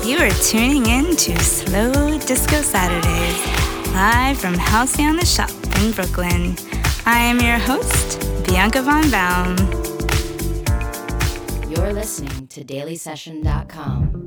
You are tuning in to Slow Disco Saturdays, live from Halcyon the Shop in Brooklyn. I am your host, Bianca Von Baum. You're listening to dailysession.com.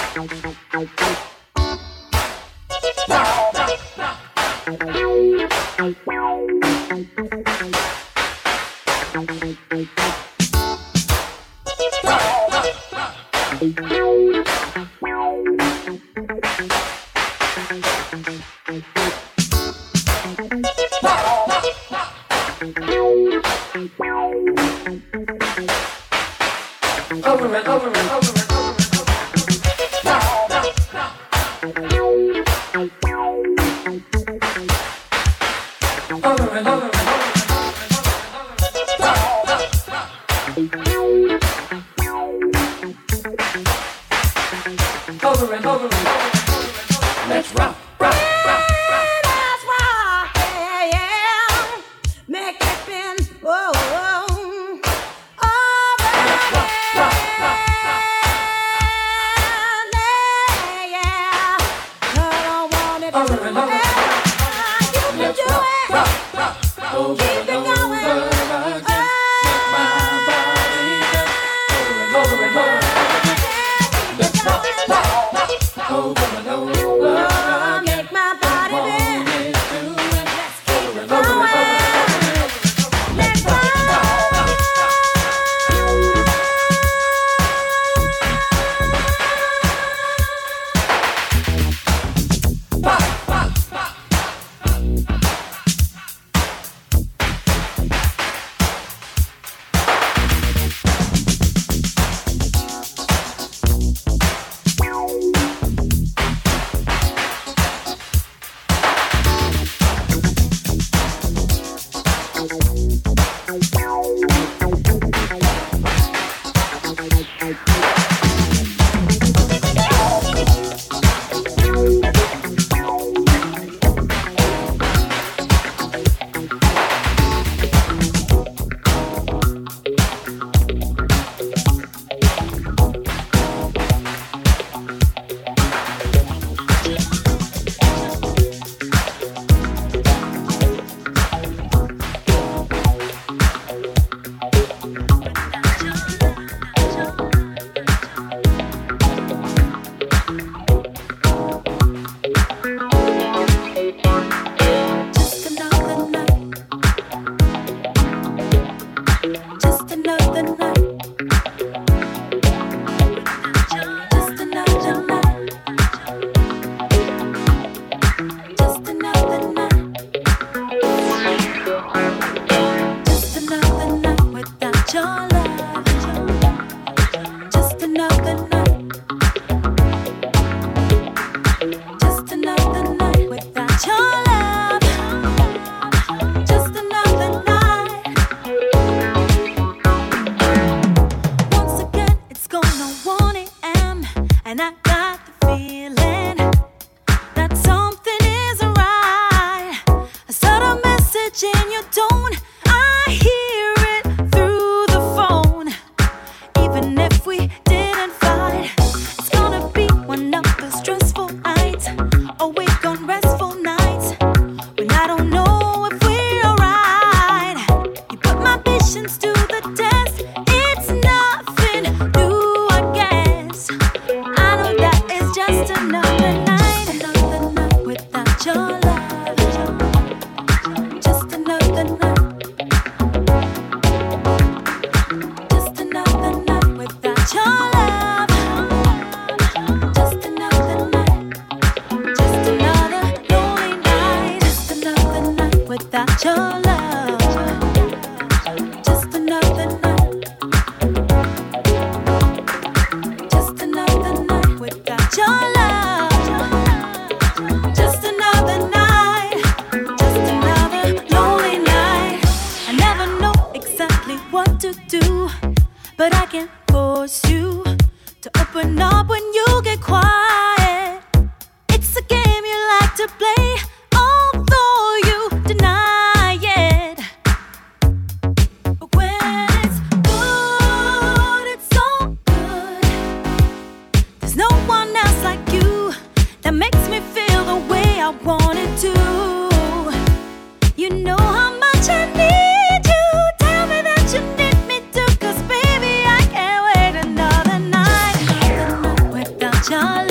Your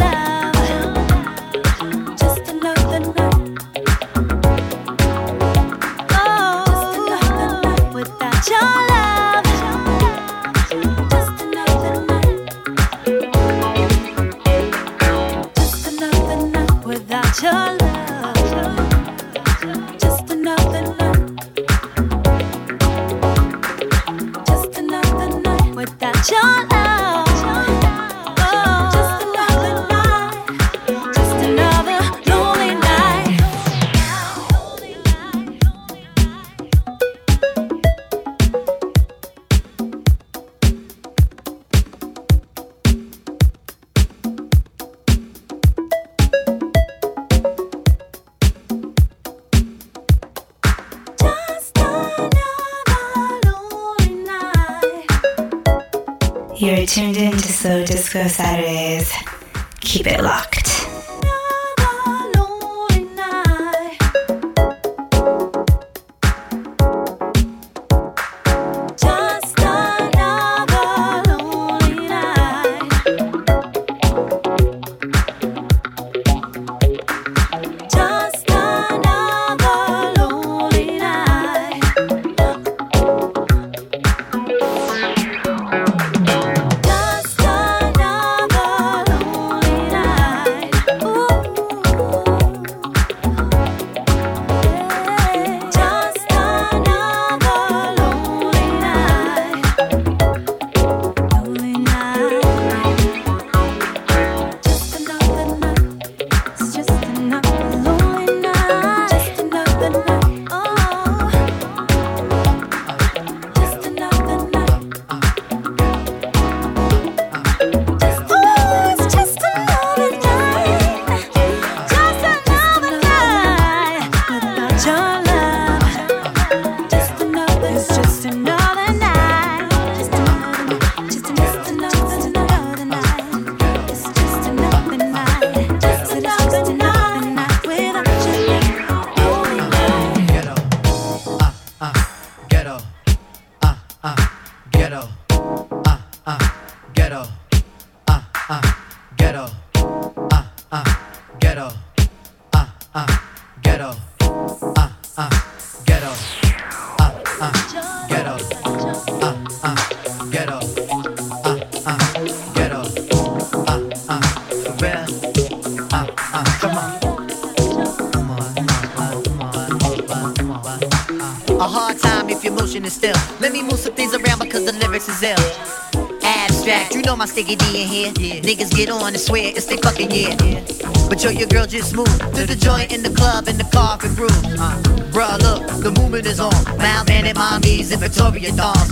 tuned in to Slow Disco Saturdays. Keep it locked. My sticky D in here, niggas get on and swear it's their fucking year. But yo, your girl just moved to the joint in the club in the carpet groove. Bruh, look, the movement is on. Malman mommies and Victoria dolls.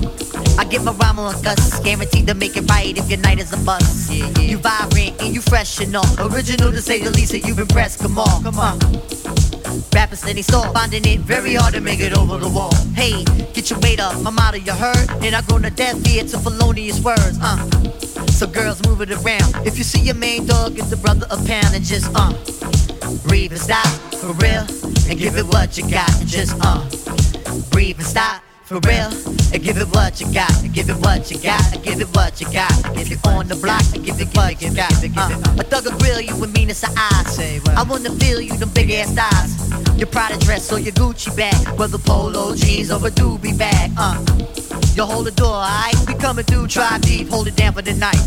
I get my rhyme on Gus, guaranteed to make it right if your night is a bust. You vibrant and you fresh and all, original to say the least, and you impressed. Come on. Rappers steady stall, finding it very hard to make it over the wall. Hey, get your weight up, my motto you heard, and I grown to death ear to felonious words. So girls move it around. If you see your main dog, give the brother a pound and just breathe and stop for real, and give it what you got and just breathe and stop for real, and give it what you got, and give it what you got, and give it what you got, and give it on the block, and give it what you got. A thug will grill you with meanness of eyes. I wanna feel you, them big ass thighs, your Prada dress or your Gucci bag, whether polo jeans or a doobie bag. You hold the door, alright? We coming through, try deep, hold it down for the night.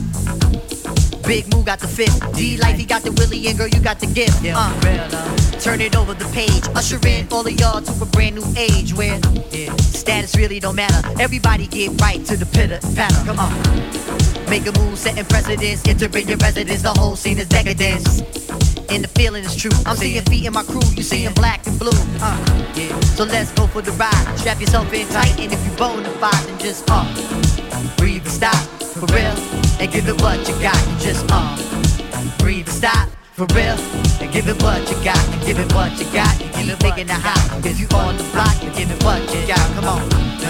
Big Moo got the fifth, D-Life, he got the Willie, and girl, you got the gift. Turn it over the page, usher in all of y'all to a brand new age where status really don't matter. Everybody get right to the pitter patter. Come on, make a move, setting precedence, entering your residence. The whole scene is decadence, and the feeling is true. I'm seeing feet in my crew, you seeing black and blue. So let's go for the ride. Strap yourself in tight, and if you bona fide, then just breathe and stop for real, and give it what you got. You just breathe and stop for real, and give it what you got, and give it what you got, and keep making it hot. If you on the block, and give it what you got. Come on,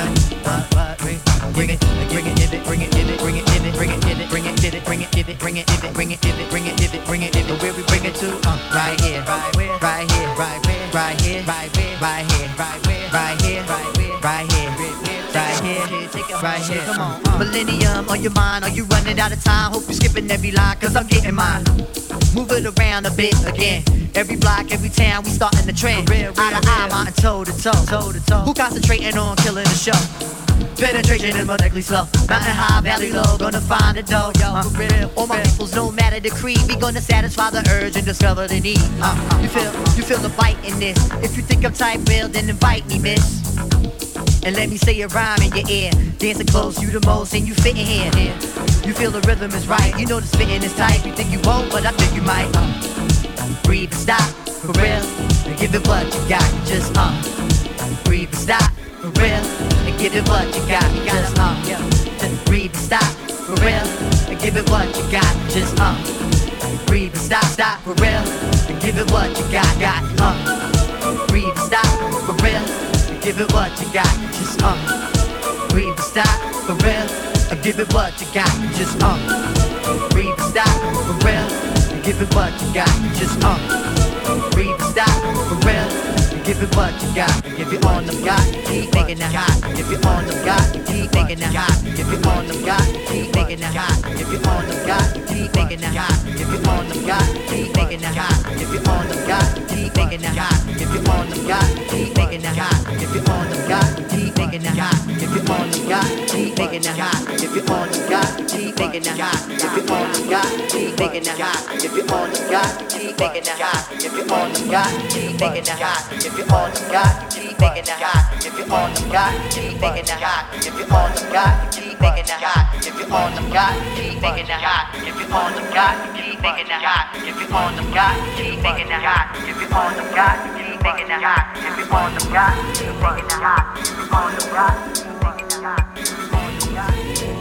bring it, bring it, give it, bring it, give it, bring it, give it, bring it, give it, bring it, give it, bring it, give it, bring it, give it, bring it, give it, bring it, give it, bring it, give it. Where we bring it to? Right here, right here, right here, right here, right here, right here, right here, right here, right here, right here. Come on, Millennium on your mind, are you running out of time? Hope you skipping every line, cause I'm getting mine. Move it around a bit again. Every block, every town, we starting the trend. Eye to eye, mountain toe to toe. Who concentrating on killing the show? Penetration is medically slow. Mountain high, valley low, gonna find a dough, yo. For real, all my peoples, no matter the creed, we gonna satisfy the urge and discover the need. You feel the bite in this. If you think I'm type real, then invite me, miss. And let me say a rhyme in your ear. Dancing close, you the most, and you fit in here. You feel the rhythm is right. You know the spitting is tight. You think you won't, but I think you might. Breathe and stop, for real, and give it what you got. Just breathe and stop, for real, and give it what you got. Just breathe and stop, for real, and give it what you got. Just breathe and stop, for real, and give it what you got. Breathe and stop, for real. Give it what you got, just breathe and stop, for real, Give it what you got, just breathe and stop for real. Give it what you got, just breathe and stop for real. Give it what you got, give it on them got, keep making it hot. Give it on them got, keep making it hot. Give it on them got, keep making it hot. Give it on them got, keep making it hot. Give it on them got, keep making it hot. Give it on them got, keep making it hot. Give it on them got, keep making it hot. Give it on them got, keep making it hot. Give it on them got, keep making it hot. Give it on them got, keep making it hot. Give it on them got, keep making it hot. Give it on them got, keep making it hot. Give it on them got, keep making it hot. If you on them got, keep making it hot. If you on them got, keep making it hot. If you on them got, keep making it hot. If you on them got, keep making it hot. If you on them got, keep making it hot. If you on them got, keep making it hot. If you on them got, keep making it hot. If you on them got, keep making it hot. If you on them got, keep making it hot. If you on them got, keep making it hot.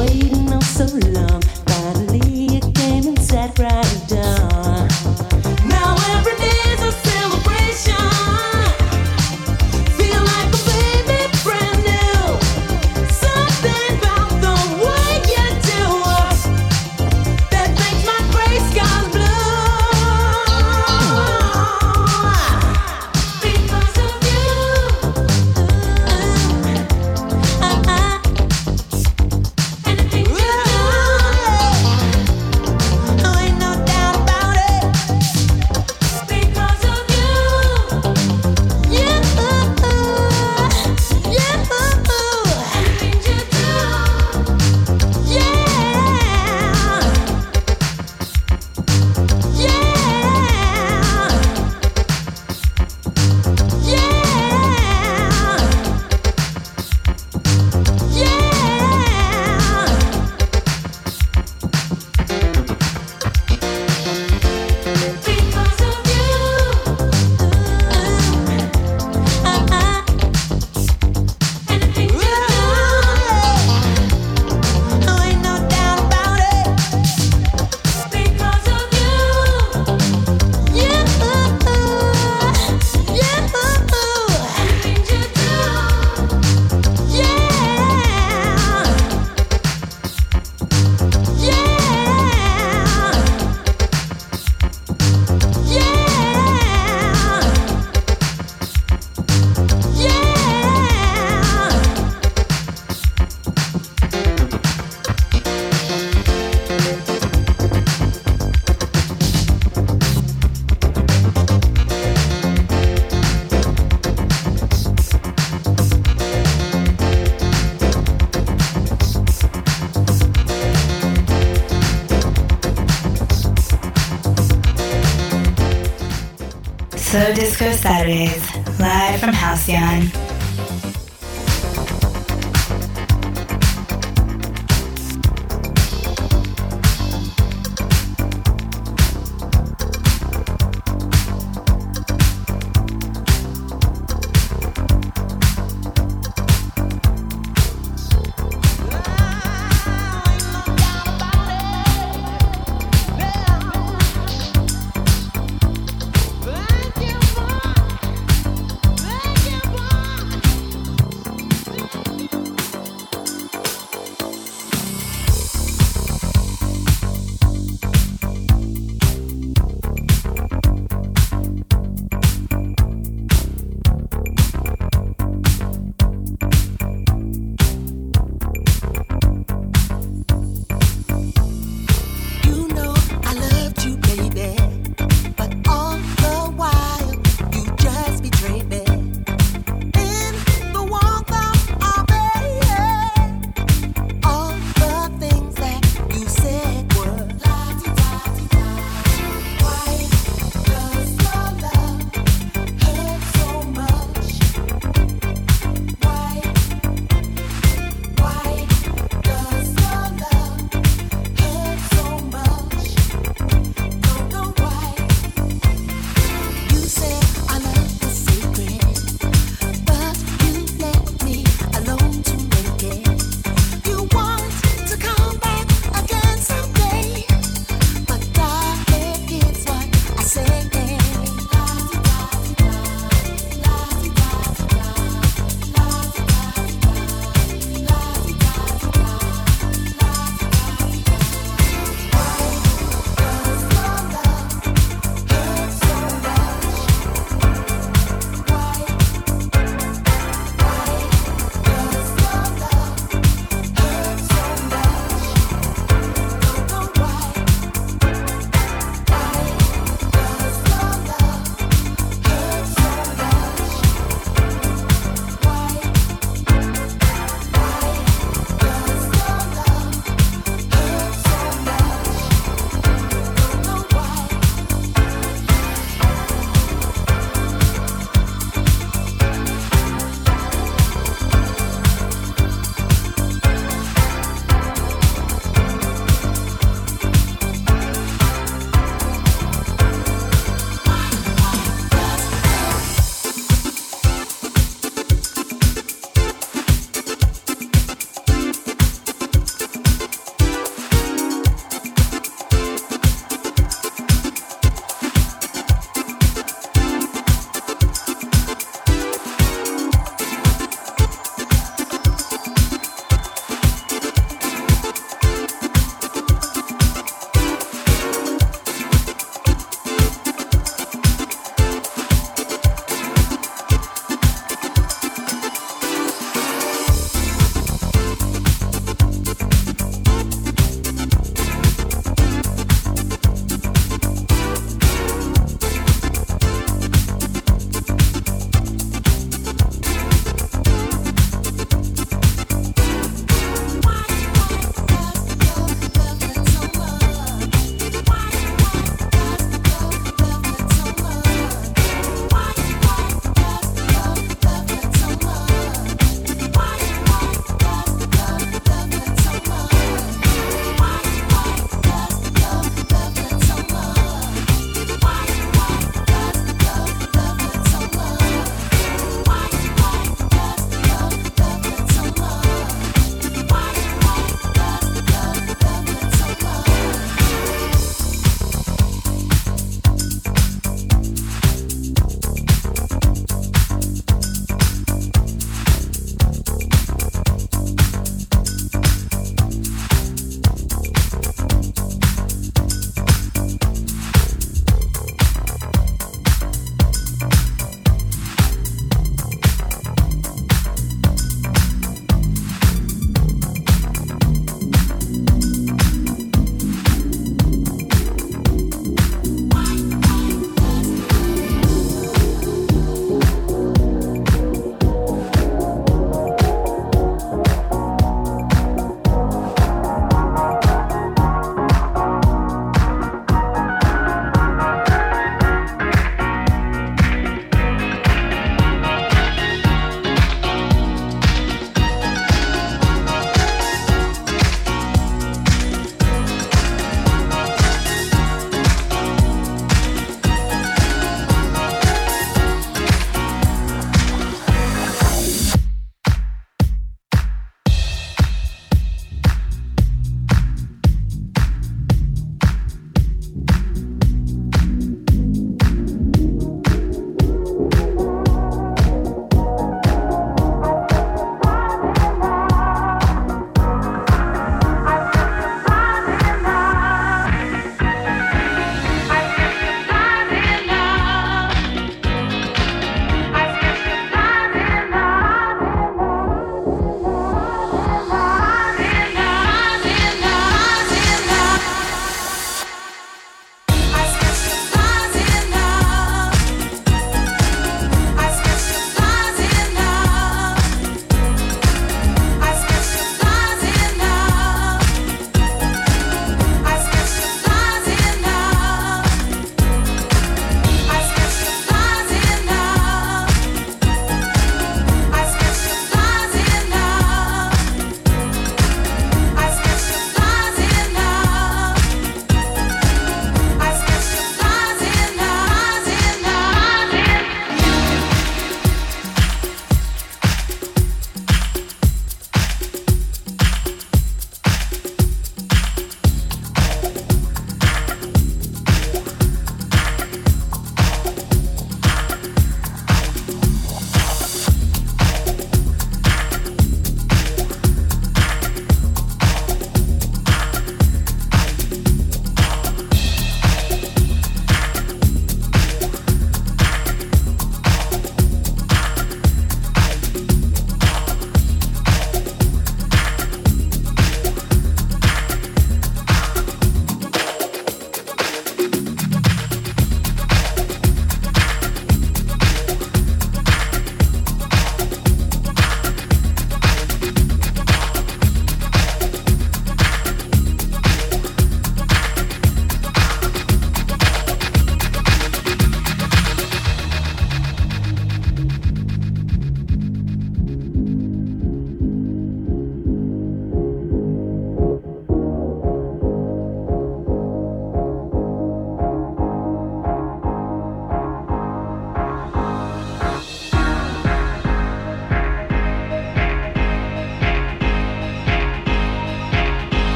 Slow Disco Saturdays, live from Halcyon.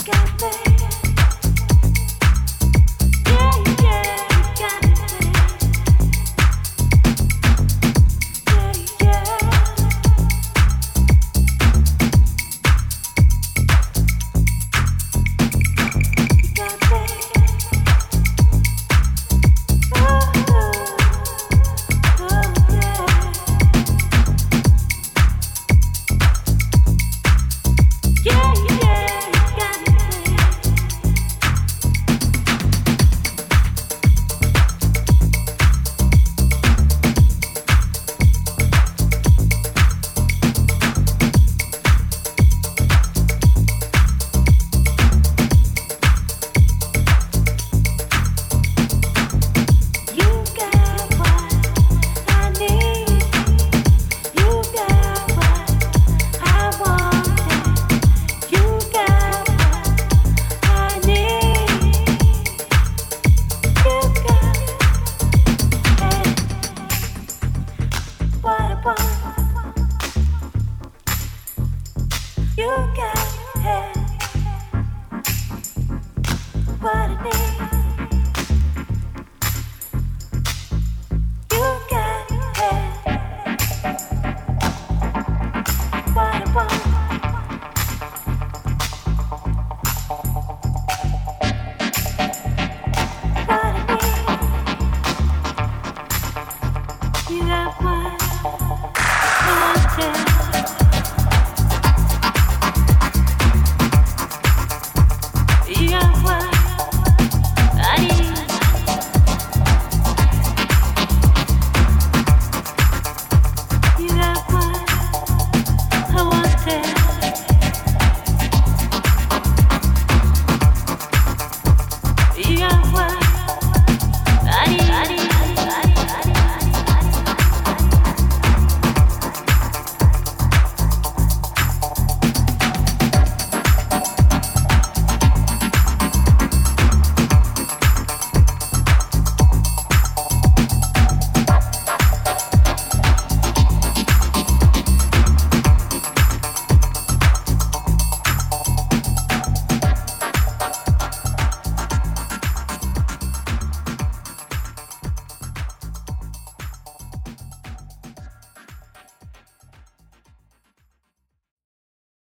got there.